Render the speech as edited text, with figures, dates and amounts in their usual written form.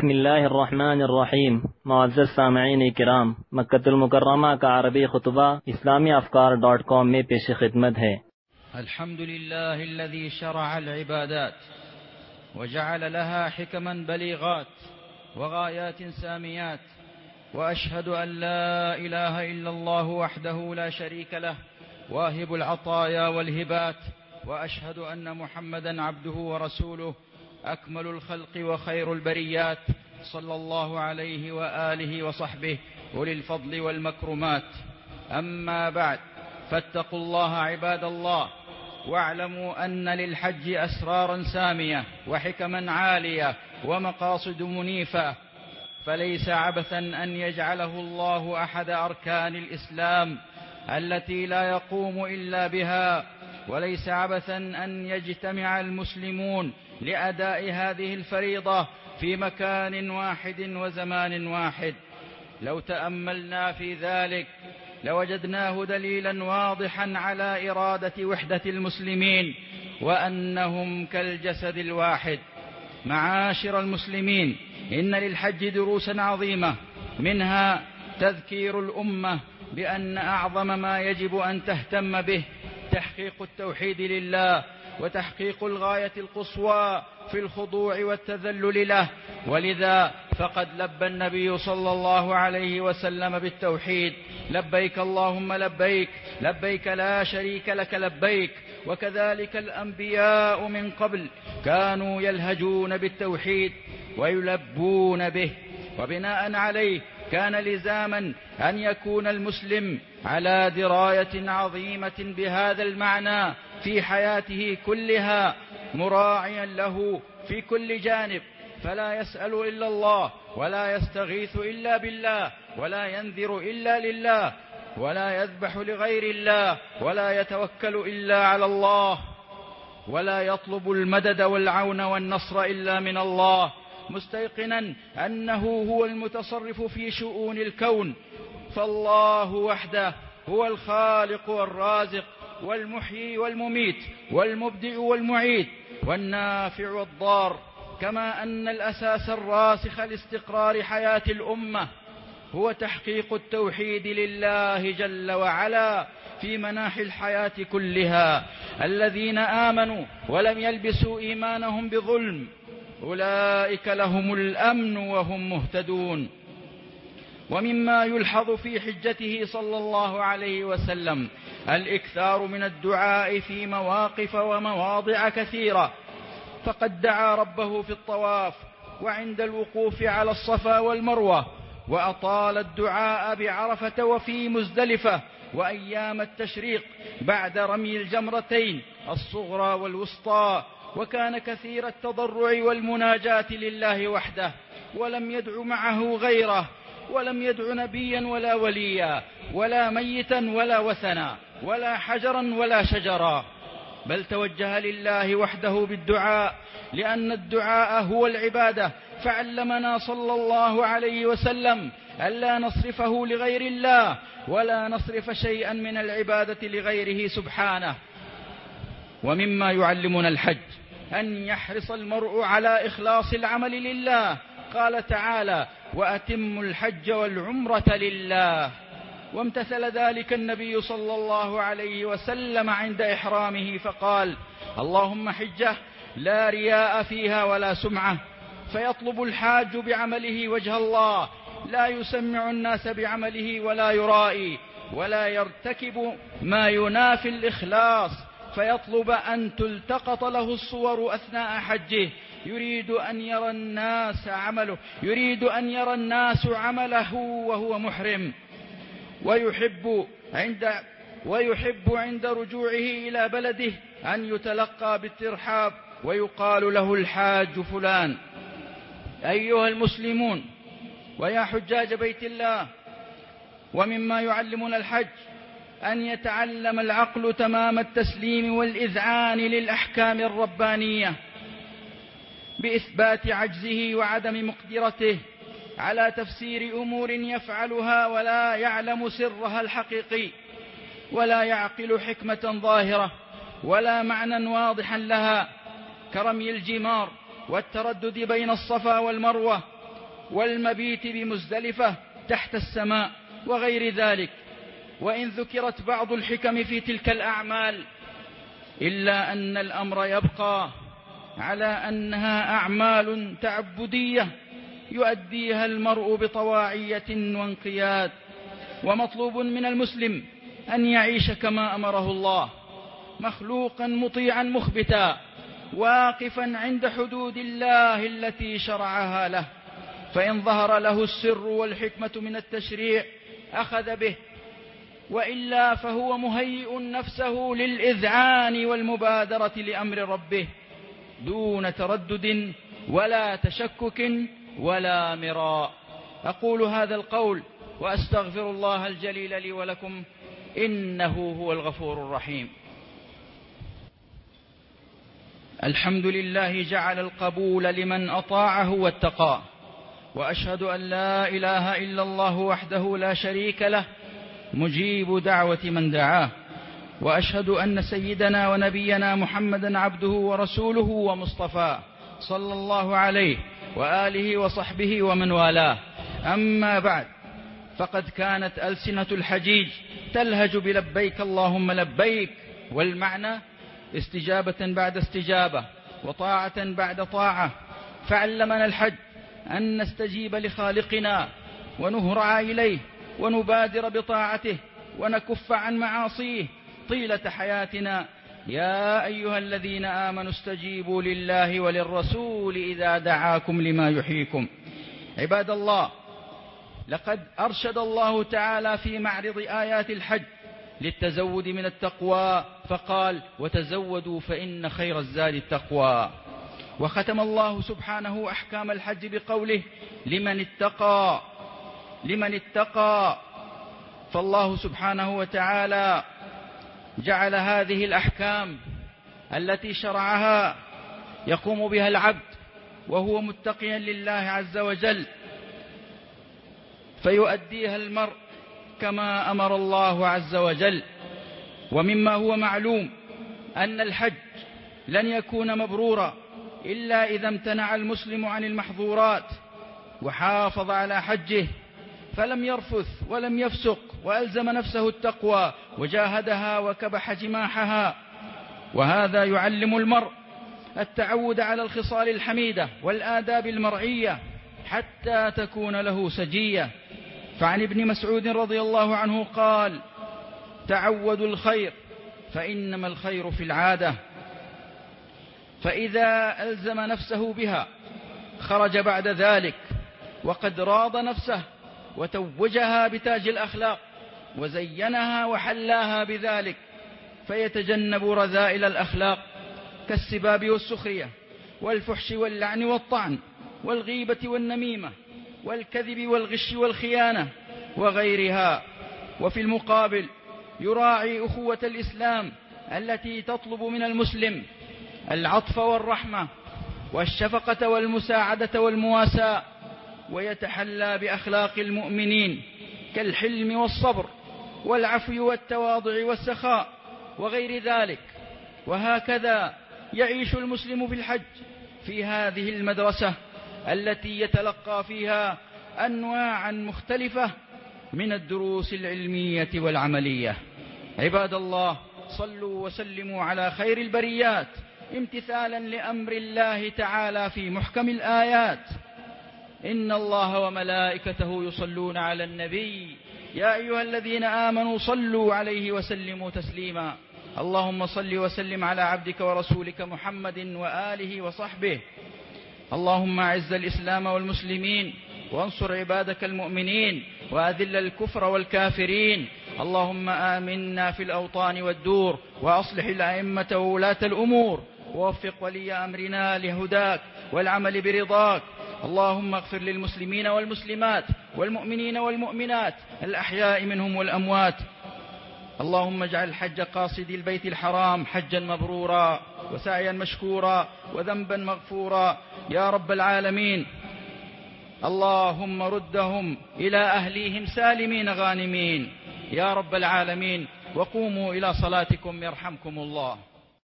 بسم الله الرحمن الرحیم. معزز سامعین کرام، مکہ المکرمہ کا عربی خطبہ اسلامیافکار.com میں پیش خدمت ہے۔ الحمد لله الذي شرع العبادات وجعل لها حكما بليغات وغايات ساميات، وأشهد أن لا إله إلا الله وحده لا شريك له واهب العطايا والهبات، وأشهد أن محمدا عبده ورسوله أكمل الخلق وخير البريات، صلى الله عليه وآله وصحبه أولي الفضل والمكرمات. أما بعد، فاتقوا الله عباد الله، واعلموا أن للحج أسرارا سامية وحكما عالية ومقاصد منيفة، فليس عبثا أن يجعله الله أحد أركان الإسلام التي لا يقوم إلا بها، وليس عبثا أن يجتمع المسلمون لأداء هذه الفريضة في مكان واحد وزمان واحد. لو تأملنا في ذلك لوجدناه دليلا واضحا على إرادة وحدة المسلمين وأنهم كالجسد الواحد. معاشر المسلمين، إن للحج دروسا عظيمة، منها تذكير الأمة بأن أعظم ما يجب أن تهتم به تحقيق التوحيد لله، وتحقيق الغاية القصوى في الخضوع والتذلل له، ولذا فقد لبى النبي صلى الله عليه وسلم بالتوحيد: لبيك اللهم لبيك، لبيك لا شريك لك لبيك. وكذلك الأنبياء من قبل كانوا يلهجون بالتوحيد ويلبون به، وبناء عليه كان لزاما أن يكون المسلم على دراية عظيمة بهذا المعنى في حياته كلها، مراعيا له في كل جانب، فلا يسأل إلا الله، ولا يستغيث إلا بالله، ولا ينذر إلا لله، ولا يذبح لغير الله، ولا يتوكل إلا على الله، ولا يطلب المدد والعون والنصر إلا من الله، مستيقنا أنه هو المتصرف في شؤون الكون، فالله وحده هو الخالق والرازق والمحيي والمميت والمبدئ والمعيد والنافع والضار. كما أن الأساس الراسخ لاستقرار حياة الأمة هو تحقيق التوحيد لله جل وعلا في مناحي الحياة كلها. الذين آمنوا ولم يلبسوا إيمانهم بظلم أولئك لهم الأمن وهم مهتدون. ومما يلحظ في حجته صلى الله عليه وسلم الإكثار من الدعاء في مواقف ومواضع كثيرة، فقد دعا ربه في الطواف وعند الوقوف على الصفا والمروة، وأطال الدعاء بعرفة وفي مزدلفة وأيام التشريق بعد رمي الجمرتين الصغرى والوسطى، وكان كثير التضرع والمناجاة لله وحده، ولم يدع معه غيره، ولم يدع نبيا ولا وليا ولا ميتا ولا وثنا ولا حجرا ولا شجرا، بل توجه لله وحده بالدعاء، لأن الدعاء هو العبادة. فعلمنا صلى الله عليه وسلم ألا نصرفه لغير الله، ولا نصرف شيئا من العبادة لغيره سبحانه. ومما يعلمنا الحج أن يحرص المرء على إخلاص العمل لله. قال تعالى: وأتموا الحج والعمرة لله. وامتثل ذلك النبي صلى الله عليه وسلم عند إحرامه فقال: اللهم حجة لا رياء فيها ولا سمعة، فيطلب الحاج بعمله وجه الله، لا يسمع الناس بعمله ولا يرائي، ولا يرتكب ما ينافي الإخلاص، فيطلب أن تلتقط له الصور أثناء حجه، يريد أن يرى الناس عمله وهو محرم، ويحب عند رجوعه إلى بلده أن يتلقى بالترحاب ويقال له الحاج فلان. أيها المسلمون ويا حجاج بيت الله، ومما يعلمنا الحج أن يتعلم العقل تمام التسليم والإذعان للأحكام الربانية، بإثبات عجزه وعدم مقدرته على تفسير أمور يفعلها ولا يعلم سرها الحقيقي، ولا يعقل حكمة ظاهرة ولا معنى واضحا لها، كرمي الجمار والتردد بين الصفا والمروة والمبيت بمزدلفة تحت السماء وغير ذلك. وإن ذكرت بعض الحكم في تلك الأعمال إلا أن الأمر يبقى على أنها أعمال تعبدية يؤديها المرء بطواعية وانقياد. ومطلوب من المسلم أن يعيش كما أمره الله، مخلوقا مطيعا مخبتا، واقفا عند حدود الله التي شرعها له، فإن ظهر له السر والحكمة من التشريع أخذ به، وإلا فهو مهيئ نفسه للإذعان والمبادرة لأمر ربه دون تردد ولا تشكك ولا مراء. أقول هذا القول وأستغفر الله الجليل لي ولكم، إنه هو الغفور الرحيم. الحمد لله جعل القبول لمن أطاعه واتقاه، وأشهد أن لا إله إلا الله وحده لا شريك له مجيب دعوة من دعاه، وأشهد أن سيدنا ونبينا محمدا عبده ورسوله ومصطفاه صلى الله عليه وآله وصحبه ومن والاه. أما بعد، فقد كانت ألسنة الحجيج تلهج بلبيك اللهم لبيك، والمعنى استجابة بعد استجابة وطاعة بعد طاعة. فعلمنا الحج أن نستجيب لخالقنا ونهرع إليه ونبادر بطاعته ونكف عن معاصيه طيلة حياتنا. يا أيها الذين آمنوا استجيبوا لله وللرسول إذا دعاكم لما يحييكم. عباد الله، لقد أرشد الله تعالى في معرض آيات الحج للتزود من التقوى فقال: وتزودوا فإن خير الزاد التقوى. وختم الله سبحانه أحكام الحج بقوله: لمن اتقى. فالله سبحانه وتعالى جعل هذه الأحكام التي شرعها يقوم بها العبد وهو متقيا لله عز وجل، فيؤديها المرء كما أمر الله عز وجل. ومما هو معلوم أن الحج لن يكون مبرورا إلا إذا امتنع المسلم عن المحظورات وحافظ على حجه، فلم يرفث ولم يفسق، وألزم نفسه التقوى وجاهدها وكبح جماحها. وهذا يعلم المرء التعود على الخصال الحميدة والآداب المرعية حتى تكون له سجية. فعن ابن مسعود رضي الله عنه قال: تعودوا الخير فإنما الخير في العادة. فإذا ألزم نفسه بها خرج بعد ذلك وقد راض نفسه وتوجها بتاج الأخلاق وزينها وحلاها بذلك، فيتجنب رذائل الأخلاق كالسباب والسخرية والفحش واللعن والطعن والغيبة والنميمة والكذب والغش والخيانة وغيرها. وفي المقابل يراعي أخوة الإسلام التي تطلب من المسلم العطف والرحمة والشفقة والمساعدة والمواساة، ويتحلى بأخلاق المؤمنين كالحلم والصبر والعفو والتواضع والسخاء وغير ذلك. وهكذا يعيش المسلم في الحج في هذه المدرسة التي يتلقى فيها أنواعا مختلفة من الدروس العلمية والعملية. عباد الله، صلوا وسلموا على خير البريات امتثالا لأمر الله تعالى في محكم الآيات: إن الله وملائكته يصلون على النبي يا أيها الذين آمنوا صلوا عليه وسلموا تسليما. اللهم صل وسلم على عبدك ورسولك محمد وآله وصحبه. اللهم أعز الإسلام والمسلمين وانصر عبادك المؤمنين وأذل الكفر والكافرين. اللهم آمنا في الأوطان والدور، وأصلح الأئمة وولاة الأمور، ووفق ولي أمرنا لهداك والعمل برضاك. اللهم اغفر للمسلمين والمسلمات والمؤمنين والمؤمنات الأحياء منهم والأموات. اللهم اجعل حج قاصدي البيت الحرام حجا مبرورا وسعيا مشكورا وذنبا مغفورا يا رب العالمين. اللهم ردهم إلى أهليهم سالمين غانمين يا رب العالمين. وقوموا إلى صلاتكم يرحمكم الله.